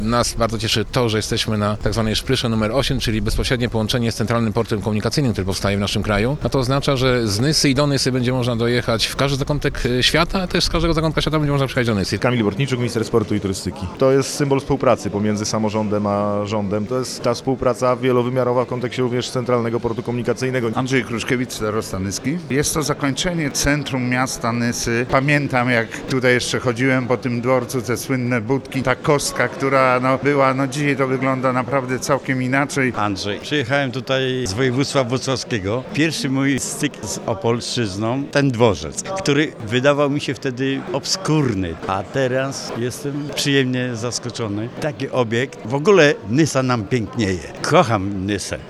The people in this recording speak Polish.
Nas bardzo cieszy to, że jesteśmy na tak zwanej szprysze numer 8, czyli bezpośrednie połączenie z centralnym portem komunikacyjnym, który powstaje w naszym kraju. A to oznacza, że z Nysy i do Nysy będzie można dojechać w każdy zakątek świata, a też z każdego zakątka świata będzie można przyjechać do Nysy. Kamil Bortniczuk, minister sportu i turystyki. To jest symbol współpracy pomiędzy samorządem a rządem. To jest ta współpraca wielowymiarowa w kontekście również centralnego portu komunikacyjnego. Andrzej Kruszkiewicz, starosta Nyski. Jest to zakończenie centrum miasta Nysy. Pamiętam, jak tutaj jeszcze chodziłem po tym dworcu, te słynne budki, ta kostka, która była, dzisiaj to wygląda naprawdę całkiem inaczej. Andrzej. Przyjechałem tutaj z województwa wrocławskiego. Pierwszy mój styk z Opolszczyzną, ten dworzec, który wydawał mi się wtedy obskurny, a teraz jestem przyjemnie zaskoczony. Taki obiekt, w ogóle Nysa nam pięknieje. Kocham Nysę.